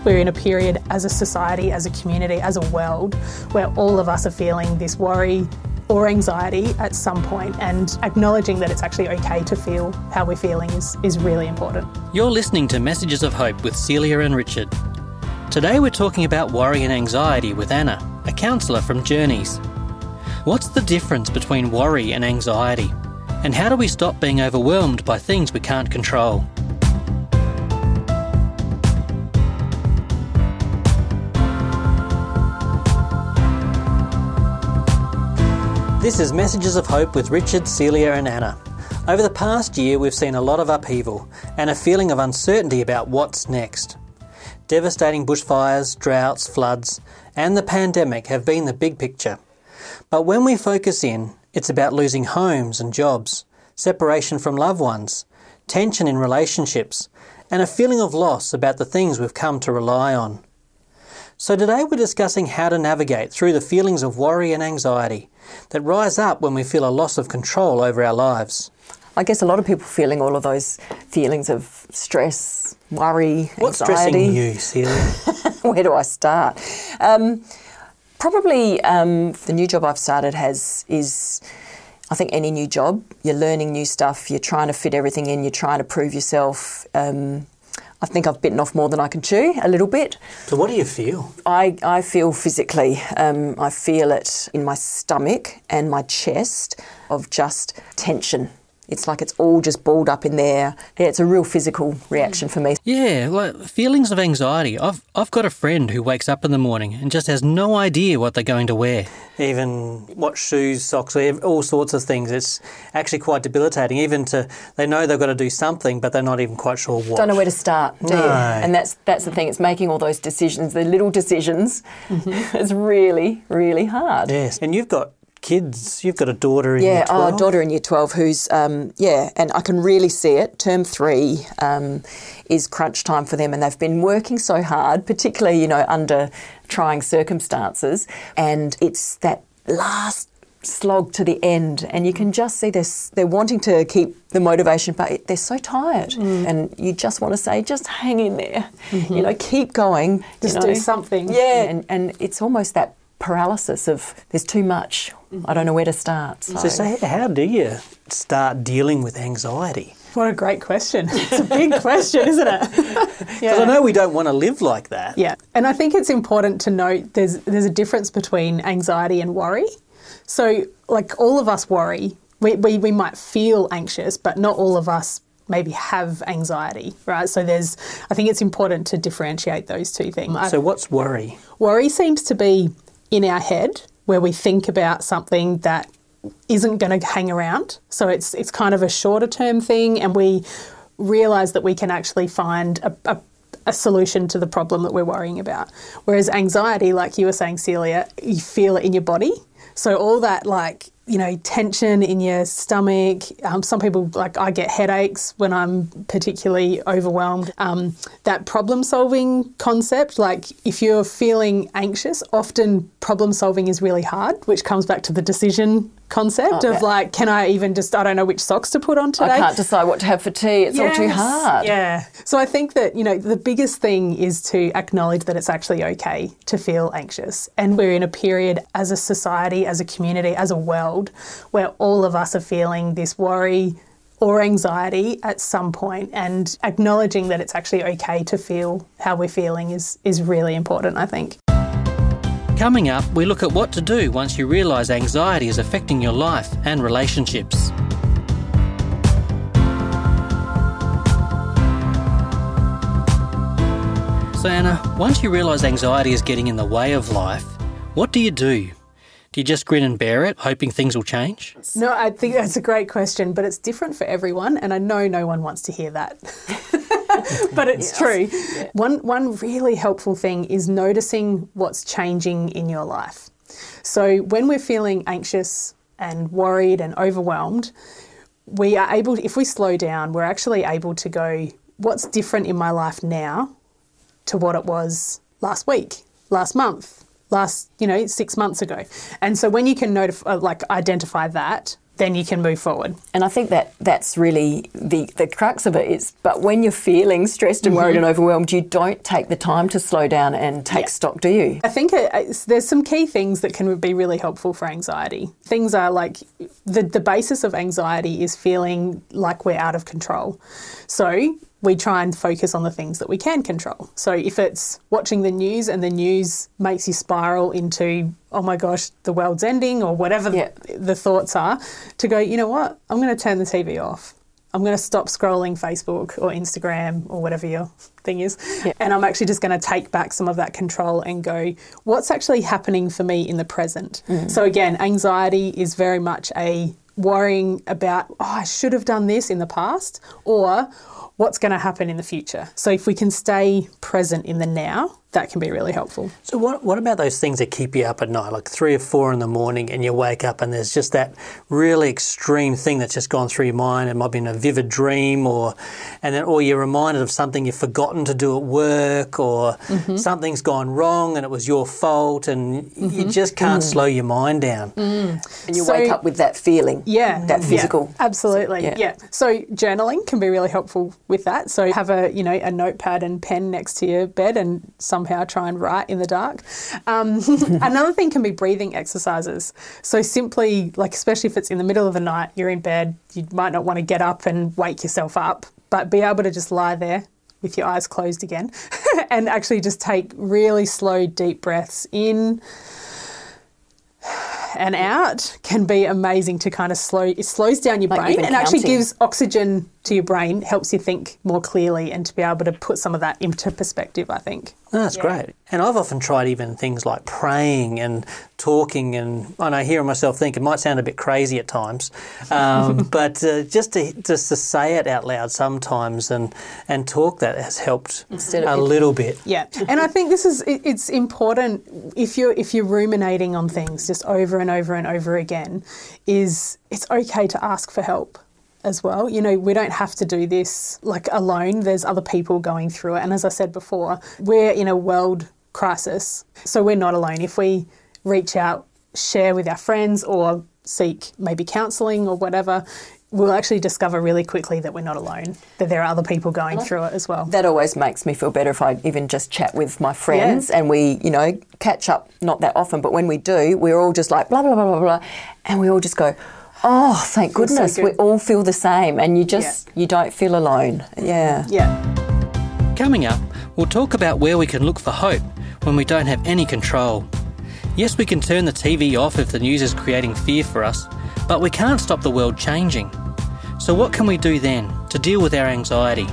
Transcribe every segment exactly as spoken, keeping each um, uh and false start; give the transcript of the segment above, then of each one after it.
We're in a period as a society, as a community, as a world, where all of us are feeling this worry or anxiety at some point, and acknowledging that it's actually okay to feel how we're feeling is, is really important. You're listening to Messages of Hope with Celia and Richard. Today we're talking about worry and anxiety with Anna, a counsellor from Journeys. What's the difference between worry and anxiety? And how do we stop being overwhelmed by things we can't control? This is Messages of Hope with Richard, Celia and Anna. Over the past year we've seen a lot of upheaval and a feeling of uncertainty about what's next. Devastating bushfires, droughts, floods and the pandemic have been the big picture. But when we focus in, it's about losing homes and jobs, separation from loved ones, tension in relationships and a feeling of loss about the things we've come to rely on. So today we're discussing how to navigate through the feelings of worry and anxiety that rise up when we feel a loss of control over our lives. I guess a lot of people feeling all of those feelings of stress, worry, What's anxiety. What's stressing you, Celia? Where do I start? Um, probably um, the new job I've started has is, I think any new job, you're learning new stuff, you're trying to fit everything in, you're trying to prove yourself. Um, I think I've bitten off more than I can chew, a little bit. So what do you feel? I, I feel physically, um, I feel it in my stomach and my chest of just tension. It's like it's all just balled up in there. Yeah, it's a real physical reaction for me. Yeah, like feelings of anxiety. I've I've got a friend who wakes up in the morning and just has no idea what they're going to wear. Even what shoes, socks, all sorts of things. It's actually quite debilitating. Even to, they know they've got to do something, but they're not even quite sure what. Don't know where to start, do no. you? And that's that's the thing. It's making all those decisions, the little decisions. Mm-hmm. It's really, really hard. Yes, and you've got kids. You've got a daughter in yeah, year twelve. Yeah, oh, daughter in year twelve who's, um, yeah, and I can really see it. Term three um, is crunch time for them and they've been working so hard, particularly, you know, under trying circumstances. And it's that last slog to the end and you can just see this, they're wanting to keep the motivation, but they're so tired. Mm. And you just want to say, just hang in there, mm-hmm. you know, keep going. Just you know. do something. Yeah, and, and it's almost that paralysis of there's too much. I don't know where to start. So. So, so how do you start dealing with anxiety? What a great question. It's a big question, isn't it? Because yeah. I know we don't want to live like that. Yeah, and I think it's important to note there's there's a difference between anxiety and worry. So, like all of us worry, we, we, we might feel anxious, but not all of us maybe have anxiety, right? So there's, I think it's important to differentiate those two things. So what's worry? Worry seems to be in our head where we think about something that isn't going to hang around. So it's it's kind of a shorter term thing and we realise that we can actually find a, a, a solution to the problem that we're worrying about. Whereas anxiety, like you were saying, Celia, you feel it in your body. So all that like, you know, tension in your stomach. Um, some people, like I get headaches when I'm particularly overwhelmed. Um, that problem solving concept, like if you're feeling anxious, often problem solving is really hard, which comes back to the decision concept oh, of yeah. like, can I even just, I don't know which socks to put on today. I can't decide what to have for tea. It's yes. all too hard. Yeah. So I think that, you know, the biggest thing is to acknowledge that it's actually okay to feel anxious. And we're in a period as a society, as a community, as a world, where all of us are feeling this worry or anxiety at some point, and acknowledging that it's actually okay to feel how we're feeling is, is really important, I think. Coming up, we look at what to do once you realise anxiety is affecting your life and relationships. So Anna, once you realise anxiety is getting in the way of life, what do you do? Do you just grin and bear it, hoping things will change? No, I think that's a great question, but it's different for everyone, and I know no one wants to hear that. But it's yes. true. Yeah. One one really helpful thing is noticing what's changing in your life. So when we're feeling anxious and worried and overwhelmed, we are able to, if we slow down, we're actually able to go, what's different in my life now to what it was last week, last month, last, you know, six months ago. And so when you can notif- uh, like identify that, then you can move forward. And I think that that's really the, the crux of it is, but when you're feeling stressed and worried mm-hmm. and overwhelmed, you don't take the time to slow down and take yeah. stock, do you? I think it, it's, there's some key things that can be really helpful for anxiety. Things are like, the, the basis of anxiety is feeling like we're out of control. So we try and focus on the things that we can control. So if it's watching the news and the news makes you spiral into, oh my gosh, the world's ending or whatever yeah. the, the thoughts are, to go, you know what, I'm going to turn the T V off. I'm going to stop scrolling Facebook or Instagram or whatever your thing is. Yeah. And I'm actually just going to take back some of that control and go, what's actually happening for me in the present? Mm. So again, anxiety is very much a worrying about, oh, I should have done this in the past, or what's going to happen in the future. So if we can stay present in the now, that can be really helpful. So what what about those things that keep you up at night, like three or four in the morning and you wake up and there's just that really extreme thing that's just gone through your mind? It might be in a vivid dream, or and then or you're reminded of something you've forgotten to do at work, or mm-hmm. something's gone wrong and it was your fault, and mm-hmm. you just can't mm. slow your mind down. Mm. And you so, wake up with that feeling, yeah, that physical. Yeah, absolutely, so, yeah. yeah. So journaling can be really helpful with that. So have a you know a notepad and pen next to your bed and some Somehow try and write in the dark. Um, another thing can be breathing exercises. So simply, like especially if it's in the middle of the night, you're in bed, you might not want to get up and wake yourself up, but be able to just lie there with your eyes closed again and actually just take really slow, deep breaths in and out can be amazing to kind of slow, it slows down your like brain and actually gives oxygen to your brain, helps you think more clearly and to be able to put some of that into perspective, I think. Oh, that's yeah. great. And I've often tried even things like praying and talking, and I know hearing myself think it might sound a bit crazy at times, um, but uh, just to just to say it out loud sometimes and and talk, that has helped Instead a little bit. Yeah, and I think this is it, it's important if you're if you're ruminating on things just over and over and over again, is it's okay to ask for help as well. You know, we don't have to do this like alone. There's other people going through it. And as I said before, we're in a world crisis, so we're not alone. If we reach out, share with our friends or seek maybe counselling or whatever, we'll actually discover really quickly that we're not alone, that there are other people going through it as well. That always makes me feel better if I even just chat with my friends yeah. and we, you know, catch up, not that often, but when we do, we're all just like blah, blah, blah, blah, blah, and we all just go, oh, thank goodness, so we all feel the same, and you just, yeah. you don't feel alone. Yeah. Yeah. Coming up, we'll talk about where we can look for hope when we don't have any control. Yes, we can turn the T V off if the news is creating fear for us, but we can't stop the world changing. So what can we do then to deal with our anxiety?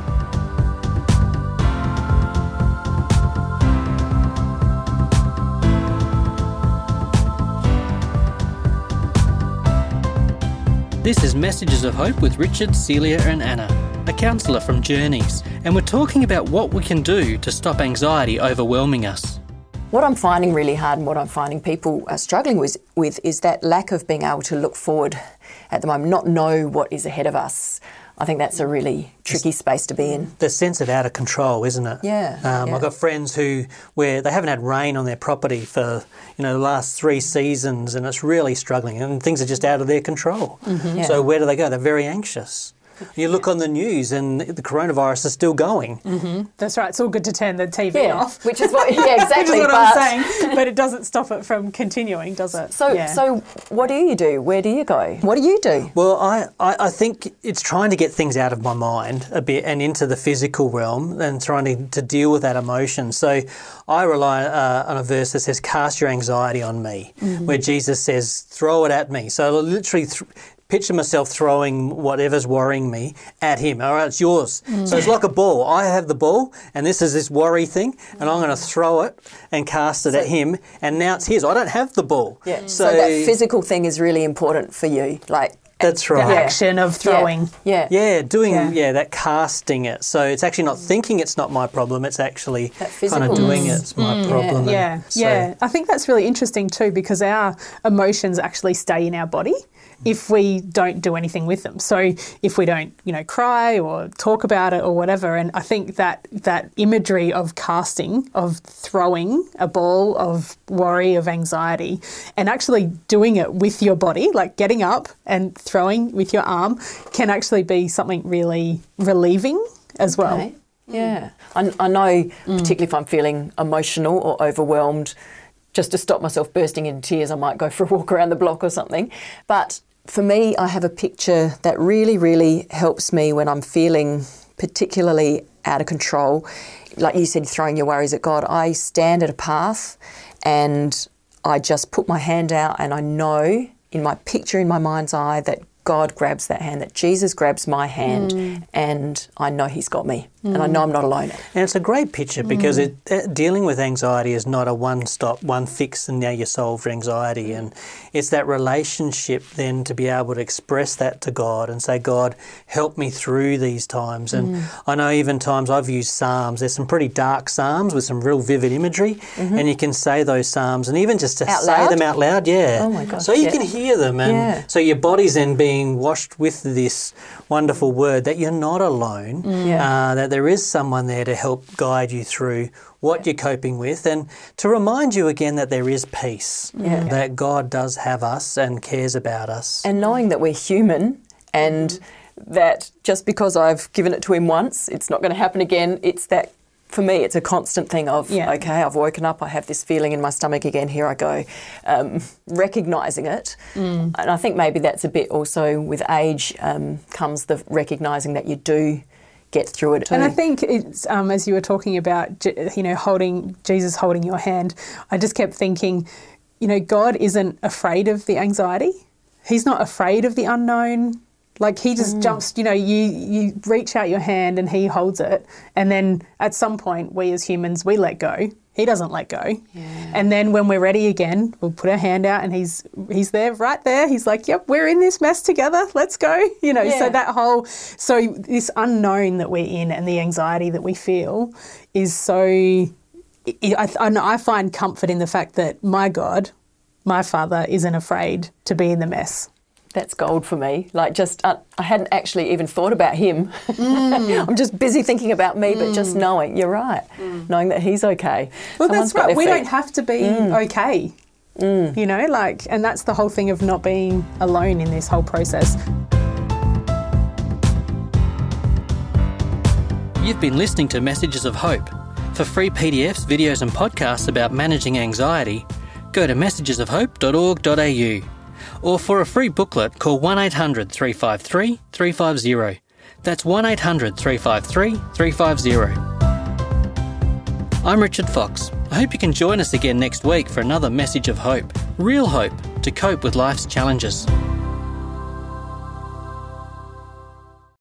This is Messages of Hope with Richard, Celia and Anna, a counsellor from Journeys, and we're talking about what we can do to stop anxiety overwhelming us. What I'm finding really hard and what I'm finding people are struggling with, with is that lack of being able to look forward at the moment, not know what is ahead of us. I think that's a really tricky space to be in. The sense of out of control, isn't it? Yeah, um, yeah. I've got friends who, where they haven't had rain on their property for, you know, the last three seasons, and it's really struggling, and things are just out of their control. Mm-hmm. Yeah. So where do they go? They're very anxious. You look on the news and the coronavirus is still going. Mm-hmm. That's right. It's all good to turn the T V yeah, off. Which is what, yeah, exactly. Which is what but... I'm saying. But it doesn't stop it from continuing, does it? So, yeah. so what do you do? Where do you go? What do you do? Well, I, I, I think it's trying to get things out of my mind a bit and into the physical realm and trying to, to deal with that emotion. So I rely uh, on a verse that says, cast your anxiety on me, mm-hmm. where Jesus says, throw it at me. So literally... Th- picture myself throwing whatever's worrying me at him. All right, it's yours. Mm. So it's like a ball. I have the ball, and this is this worry thing, and I'm going to throw it and cast it so, at him, and now it's his. I don't have the ball. Yeah. So, so that physical thing is really important for you, like. That's right. The action of throwing. Yeah. Yeah, yeah doing, yeah. yeah, that casting it. So it's actually not thinking it's not my problem, it's actually kind of doing it. It's my mm. problem. Yeah, yeah. So. yeah. I think that's really interesting too, because our emotions actually stay in our body. if we don't do anything with them. So if we don't, you know, cry or talk about it or whatever. And I think that that imagery of casting, of throwing a ball of worry, of anxiety, and actually doing it with your body, like getting up and throwing with your arm, can actually be something really relieving as well. Okay. Yeah. I, I know, particularly if I'm feeling emotional or overwhelmed, just to stop myself bursting into tears, I might go for a walk around the block or something. But for me, I have a picture that really, really helps me when I'm feeling particularly out of control. Like you said, throwing your worries at God. I stand at a path and I just put my hand out, and I know in my picture in my mind's eye that God grabs that hand, that Jesus grabs my hand, mm. and I know he's got me, mm. and I know I'm not alone. And it's a great picture because mm. it, uh, dealing with anxiety is not a one-stop, one fix and now you solved anxiety. And it's that relationship then to be able to express that to God and say, God, help me through these times. And mm. I know even times I've used Psalms. There's some pretty dark Psalms with some real vivid imagery, mm-hmm. and you can say those Psalms, and even just to out say loud? them out loud, yeah. Oh my gosh, so you yeah. can hear them, and yeah. so your body's then being washed with this wonderful word that you're not alone, mm. yeah. uh, that there is someone there to help guide you through what you're coping with, and to remind you again that there is peace, yeah. that God does have us and cares about us. And knowing that we're human, and mm. that just because I've given it to him once, it's not going to happen again. It's that, for me, it's a constant thing of, yeah. okay, I've woken up, I have this feeling in my stomach again, here I go. Um, recognising it. Mm. And I think maybe that's a bit also with age um, comes the recognising that you do get through it too. And I think it's, um, as you were talking about, you know, holding, Jesus holding your hand, I just kept thinking, you know, God isn't afraid of the anxiety. He's not afraid of the unknown. Like he just mm. jumps, you know, you, you reach out your hand and he holds it. And then at some point, we as humans, we let go. He doesn't let go. Yeah. And then when we're ready again, we'll put our hand out and he's he's there, right there. He's like, yep, we're in this mess together. Let's go. You know, yeah. so that whole, so this unknown that we're in and the anxiety that we feel is so, I, I find comfort in the fact that my God, my Father, isn't afraid to be in the mess. That's gold for me. Like just, uh, I hadn't actually even thought about him. Mm. I'm just busy thinking about me, mm. but just knowing, you're right, mm. knowing that he's okay. Well, Someone's that's right. We feet. don't have to be mm. okay, mm. you know, like, and that's the whole thing of not being alone in this whole process. You've been listening to Messages of Hope. For free P D Fs, videos and podcasts about managing anxiety, go to messages of hope dot org dot a u. Or for a free booklet, call one eight hundred three five three three five zero. That's one eight hundred three five three three five zero. I'm Richard Fox. I hope you can join us again next week for another message of hope. Real hope to cope with life's challenges.